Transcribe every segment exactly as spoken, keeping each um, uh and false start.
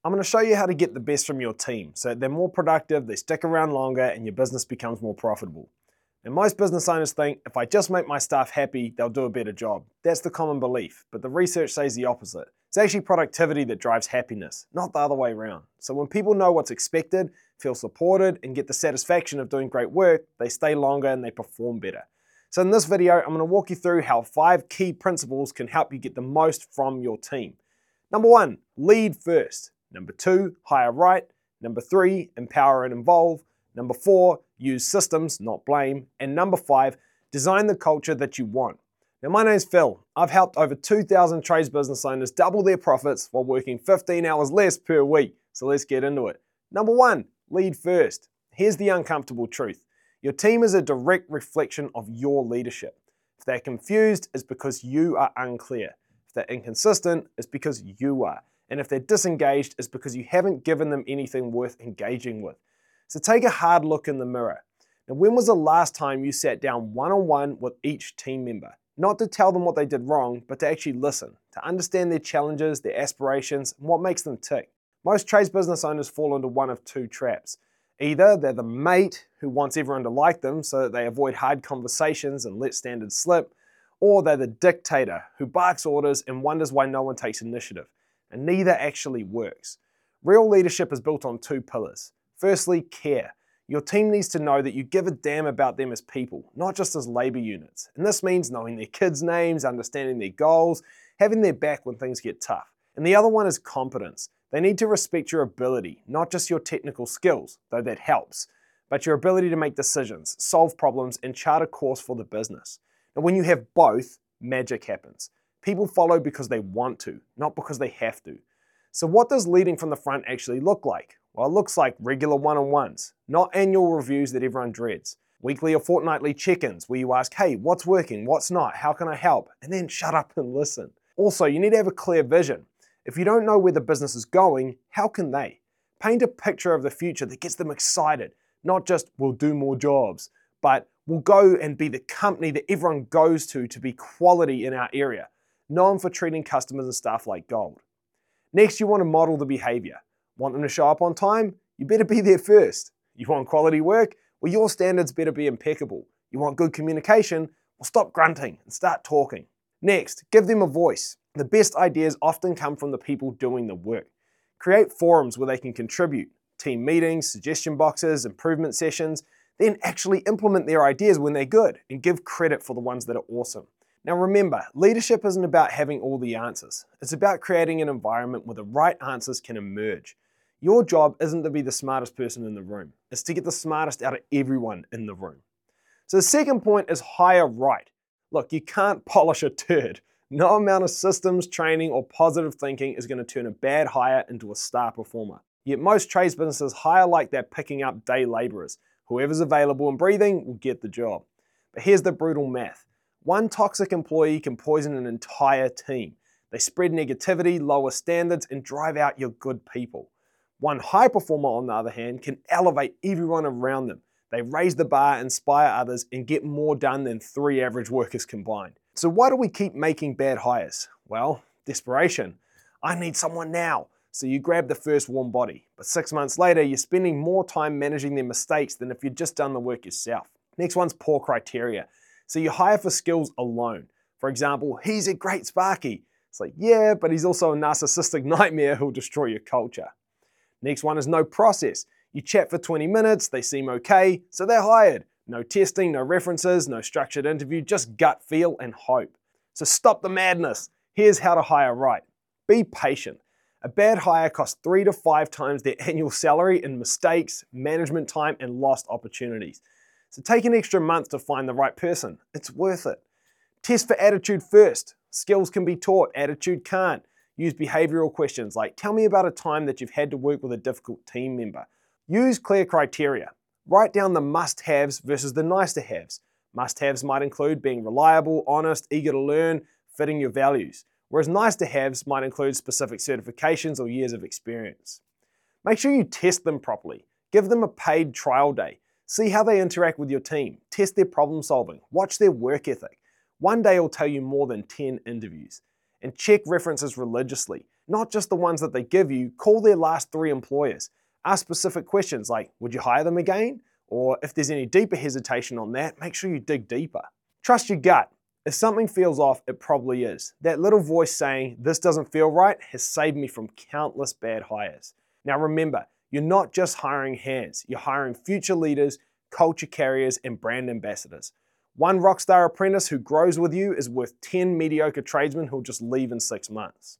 I'm going to show you how to get the best from your team so that they're more productive, they stick around longer, and your business becomes more profitable. And most business owners think, if I just make my staff happy, they'll do a better job. That's the common belief, but the research says the opposite. It's actually productivity that drives happiness, not the other way around. So when people know what's expected, feel supported, and get the satisfaction of doing great work, they stay longer and they perform better. So in this video, I'm going to walk you through how five key principles can help you get the most from your team. Number one, lead first. Number two, hire right. Number three, empower and involve. Number four, use systems, not blame. And number five, design the culture that you want. Now, my name's Phil. I've helped over two thousand trades business owners double their profits while working fifteen hours less per week. So let's get into it. Number one, lead first. Here's the uncomfortable truth. Your team is a direct reflection of your leadership. If they're confused, it's because you are unclear. If they're inconsistent, it's because you are. And if they're disengaged, it's because you haven't given them anything worth engaging with. So take a hard look in the mirror. Now, when was the last time you sat down one-on-one with each team member? Not to tell them what they did wrong, but to actually listen, to understand their challenges, their aspirations, and what makes them tick. Most trades business owners fall into one of two traps. Either they're the mate who wants everyone to like them so that they avoid hard conversations and let standards slip, or they're the dictator who barks orders and wonders why no one takes initiative. And neither actually works. Real leadership is built on two pillars. Firstly, care. Your team needs to know that you give a damn about them as people, not just as labor units. And this means knowing their kids' names, understanding their goals, having their back when things get tough. And the other one is competence. They need to respect your ability, not just your technical skills, though that helps, but your ability to make decisions, solve problems, and chart a course for the business. And when you have both, magic happens. People follow because they want to, not because they have to. So what does leading from the front actually look like? Well, it looks like regular one-on-ones, not annual reviews that everyone dreads. Weekly or fortnightly check-ins where you ask, hey, what's working, what's not, how can I help? And then shut up and listen. Also, you need to have a clear vision. If you don't know where the business is going, how can they? Paint a picture of the future that gets them excited, not just we'll do more jobs, but we'll go and be the company that everyone goes to to be quality in our area, known for treating customers and staff like gold. Next, you want to model the behavior. Want them to show up on time? You better be there first. You want quality work? Well, your standards better be impeccable. You want good communication? Well, stop grunting and start talking. Next, give them a voice. The best ideas often come from the people doing the work. Create forums where they can contribute, team meetings, suggestion boxes, improvement sessions, then actually implement their ideas when they're good and give credit for the ones that are awesome. Now remember, leadership isn't about having all the answers. It's about creating an environment where the right answers can emerge. Your job isn't to be the smartest person in the room. It's to get the smartest out of everyone in the room. So the second point is hire right. Look, you can't polish a turd. No amount of systems, training, or positive thinking is going to turn a bad hire into a star performer. Yet most trades businesses hire like they're picking up day laborers. Whoever's available and breathing will get the job. But here's the brutal math. One toxic employee can poison an entire team. They spread negativity, lower standards, and drive out your good people. One high performer, on the other hand, can elevate everyone around them. They raise the bar, inspire others, and get more done than three average workers combined. So why do we keep making bad hires? Well, desperation. I need someone now. So you grab the first warm body. But six months later, you're spending more time managing their mistakes than if you'd just done the work yourself. Next one's poor criteria. So you hire for skills alone. For example, he's a great Sparky. It's like, yeah, but he's also a narcissistic nightmare who'll destroy your culture. Next one is no process. You chat for twenty minutes, they seem okay, so they're hired. No testing, no references, no structured interview, just gut feel and hope. So stop the madness. Here's how to hire right. Be patient. A bad hire costs three to five times their annual salary in mistakes, management time, and lost opportunities. So take an extra month to find the right person. It's worth it. Test for attitude first. Skills can be taught, attitude can't. Use behavioral questions like, tell me about a time that you've had to work with a difficult team member. Use clear criteria. Write down the must-haves versus the nice-to-haves. Must-haves might include being reliable, honest, eager to learn, fitting your values. Whereas nice-to-haves might include specific certifications or years of experience. Make sure you test them properly. Give them a paid trial day. See how they interact with your team. Test their problem solving. Watch their work ethic. One day will tell you more than ten interviews. And check references religiously. Not just the ones that they give you. Call their last three employers. Ask specific questions like, would you hire them again? Or if there's any deeper hesitation on that, make sure you dig deeper. Trust your gut. If something feels off, it probably is. That little voice saying, this doesn't feel right, has saved me from countless bad hires. Now remember, you're not just hiring hands, you're hiring future leaders, culture carriers, and brand ambassadors. One rockstar apprentice who grows with you is worth ten mediocre tradesmen who'll just leave in six months.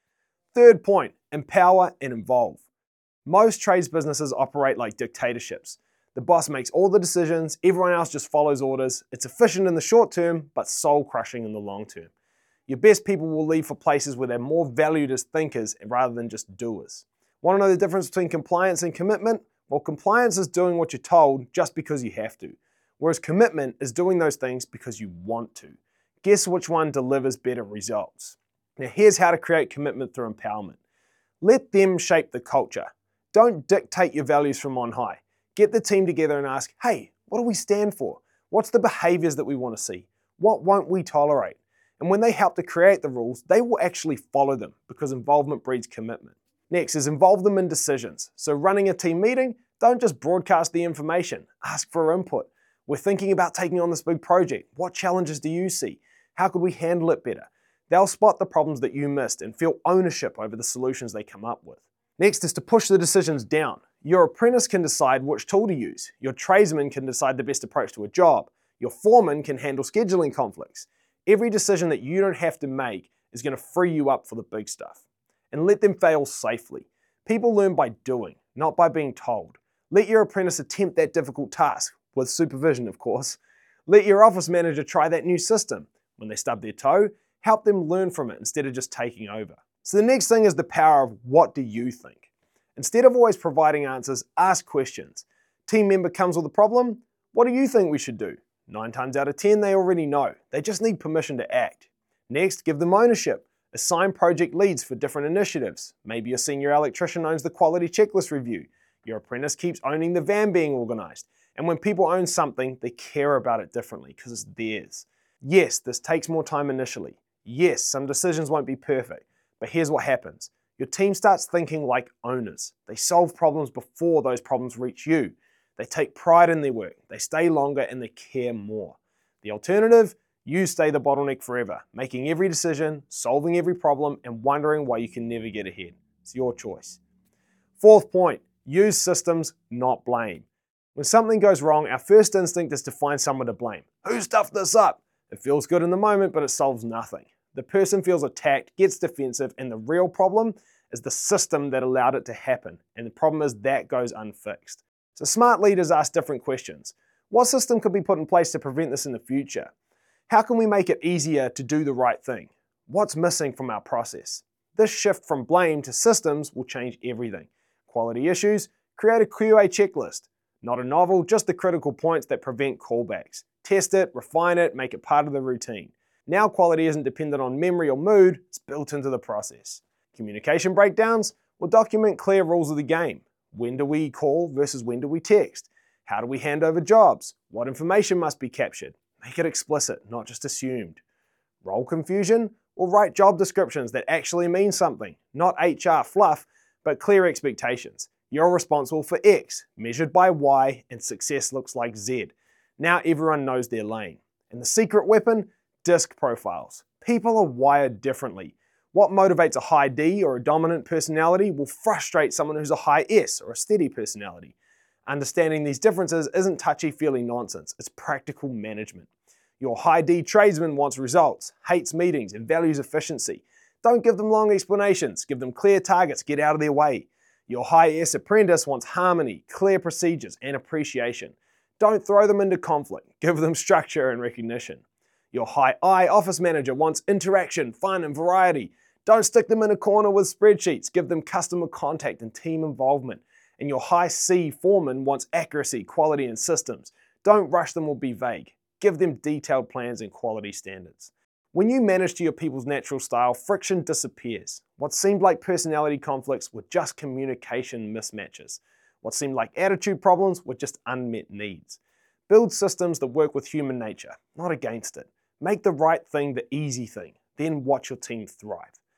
Third point, empower and involve. Most trades businesses operate like dictatorships. The boss makes all the decisions, everyone else just follows orders. It's efficient in the short term, but soul-crushing in the long term. Your best people will leave for places where they're more valued as thinkers rather than just doers. Want to know the difference between compliance and commitment? Well, compliance is doing what you're told just because you have to, whereas commitment is doing those things because you want to. Guess which one delivers better results? Now here's how to create commitment through empowerment. Let them shape the culture. Don't dictate your values from on high. Get the team together and ask, hey, what do we stand for? What's the behaviors that we want to see? What won't we tolerate? And when they help to create the rules, they will actually follow them because involvement breeds commitment. Next is involve them in decisions. So running a team meeting, don't just broadcast the information, ask for input. We're thinking about taking on this big project. What challenges do you see? How could we handle it better? They'll spot the problems that you missed and feel ownership over the solutions they come up with. Next is to push the decisions down. Your apprentice can decide which tool to use. Your tradesman can decide the best approach to a job. Your foreman can handle scheduling conflicts. Every decision that you don't have to make is going to free you up for the big stuff. And let them fail safely. People learn by doing, not by being told. Let your apprentice attempt that difficult task, with supervision of course. Let your office manager try that new system. When they stub their toe, help them learn from it instead of just taking over. So the next thing is the power of what do you think? Instead of always providing answers, ask questions. Team member comes with a problem, what do you think we should do? Nine times out of ten, they already know. They just need permission to act. Next, give them ownership. Assign project leads for different initiatives. Maybe your senior electrician owns the quality checklist review. Your apprentice keeps owning the van being organized. And when people own something, they care about it differently because it's theirs. Yes, this takes more time initially. Yes, some decisions won't be perfect. But here's what happens. Your team starts thinking like owners. They solve problems before those problems reach you. They take pride in their work. They stay longer and they care more. The alternative? You stay the bottleneck forever, making every decision, solving every problem, and wondering why you can never get ahead. It's your choice. Fourth point, use systems, not blame. When something goes wrong, our first instinct is to find someone to blame. Who stuffed this up? It feels good in the moment, but it solves nothing. The person feels attacked, gets defensive, and the real problem is the system that allowed it to happen. And the problem is that goes unfixed. So smart leaders ask different questions. What system could be put in place to prevent this in the future? How can we make it easier to do the right thing? What's missing from our process? This shift from blame to systems will change everything. Quality issues, create a Q A checklist. Not a novel, just the critical points that prevent callbacks. Test it, refine it, make it part of the routine. Now quality isn't dependent on memory or mood, it's built into the process. Communication breakdowns? Well, document clear rules of the game. When do we call versus when do we text? How do we hand over jobs? What information must be captured? Make it explicit, not just assumed. Role confusion? Well, write job descriptions that actually mean something, not H R fluff, but clear expectations. You're responsible for X, measured by Y, and success looks like Z. Now everyone knows their lane. And the secret weapon? Disc profiles. People are wired differently. What motivates a high D or a dominant personality will frustrate someone who's a high S or a steady personality. Understanding these differences isn't touchy-feely nonsense, it's practical management. Your high D tradesman wants results, hates meetings, and values efficiency. Don't give them long explanations, give them clear targets, get out of their way. Your high S apprentice wants harmony, clear procedures, and appreciation. Don't throw them into conflict, give them structure and recognition. Your high I office manager wants interaction, fun, and variety. Don't stick them in a corner with spreadsheets, give them customer contact and team involvement. And your high C foreman wants accuracy, quality, and systems. Don't rush them or be vague. Give them detailed plans and quality standards. When you manage to your people's natural style, friction disappears. What seemed like personality conflicts were just communication mismatches. What seemed like attitude problems were just unmet needs. Build systems that work with human nature, not against it. Make the right thing the easy thing, then watch your team thrive.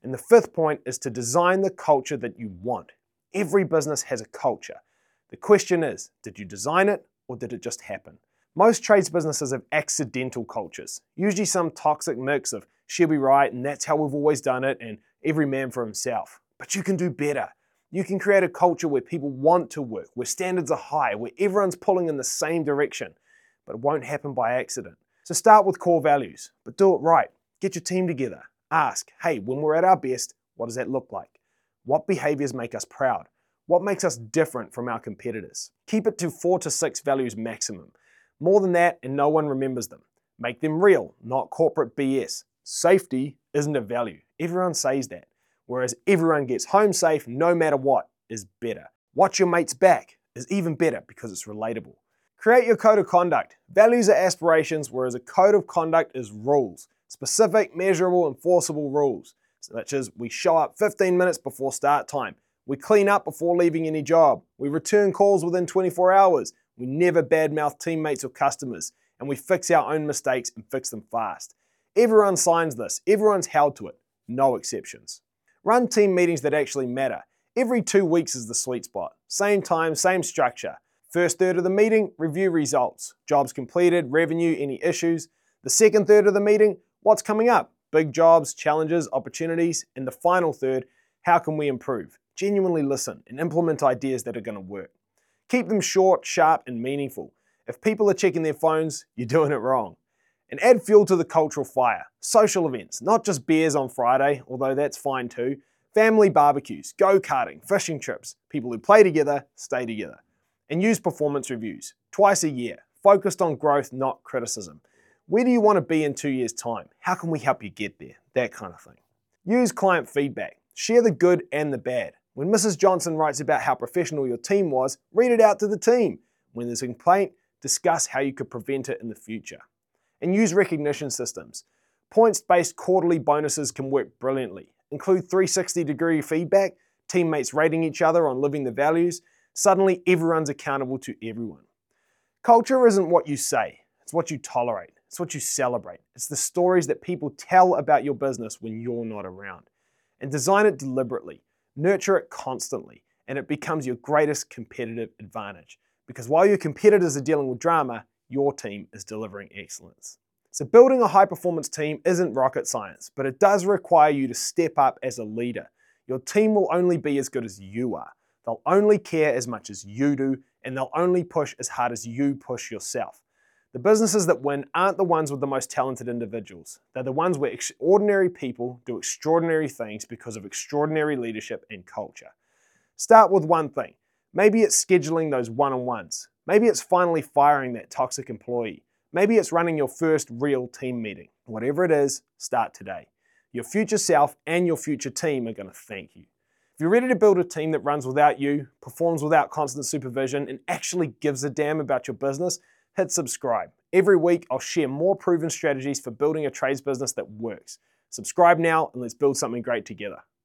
And the fifth point is to design the culture that you want. Every business has a culture. The question is, did you design it or did it just happen? Most trades businesses have accidental cultures, usually some toxic mix of she'll be right and that's how we've always done it and every man for himself. But you can do better. You can create a culture where people want to work, where standards are high, where everyone's pulling in the same direction, but it won't happen by accident. So start with core values, but do it right. Get your team together. Ask, hey, when we're at our best, what does that look like? What behaviors make us proud? What makes us different from our competitors? Keep it to four to six values maximum. More than that, and no one remembers them. Make them real, not corporate B S. Safety isn't a value. Everyone says that. Whereas everyone gets home safe no matter what is better. Watch your mate's back is even better because it's relatable. Create your code of conduct. Values are aspirations, whereas a code of conduct is rules. Specific, measurable, enforceable rules. Such as we show up fifteen minutes before start time. We clean up before leaving any job. We return calls within twenty-four hours. We never badmouth teammates or customers. And we fix our own mistakes and fix them fast. Everyone signs this. Everyone's held to it. No exceptions. Run team meetings that actually matter. Every two weeks is the sweet spot. Same time, same structure. First third of the meeting, review results. Jobs completed, revenue, any issues. The second third of the meeting, what's coming up? Big jobs, challenges, opportunities. And the final third, how can we improve? Genuinely listen and implement ideas that are going to work. Keep them short, sharp, and meaningful. If people are checking their phones, you're doing it wrong. And add fuel to the cultural fire. Social events, not just beers on Friday, although that's fine too. Family barbecues, go-karting, fishing trips. People who play together, stay together. And use performance reviews, twice a year, focused on growth, not criticism. Where do you want to be in two years' time? How can we help you get there? That kind of thing. Use client feedback. Share the good and the bad. When Missus Johnson writes about how professional your team was, read it out to the team. When there's a complaint, discuss how you could prevent it in the future. And use recognition systems. Points-based quarterly bonuses can work brilliantly. Include three sixty degree feedback, teammates rating each other on living the values. Suddenly, everyone's accountable to everyone. Culture isn't what you say, it's what you tolerate. It's what you celebrate. It's the stories that people tell about your business when you're not around. And design it deliberately. Nurture it constantly, and it becomes your greatest competitive advantage. Because while your competitors are dealing with drama, your team is delivering excellence. So building a high-performance team isn't rocket science, but it does require you to step up as a leader. Your team will only be as good as you are. They'll only care as much as you do, and they'll only push as hard as you push yourself. The businesses that win aren't the ones with the most talented individuals. They're the ones where ordinary people do extraordinary things because of extraordinary leadership and culture. Start with one thing. Maybe it's scheduling those one-on-ones. Maybe it's finally firing that toxic employee. Maybe it's running your first real team meeting. Whatever it is, start today. Your future self and your future team are going to thank you. If you're ready to build a team that runs without you, performs without constant supervision, and actually gives a damn about your business, hit subscribe. Every week, I'll share more proven strategies for building a trades business that works. Subscribe now and let's build something great together.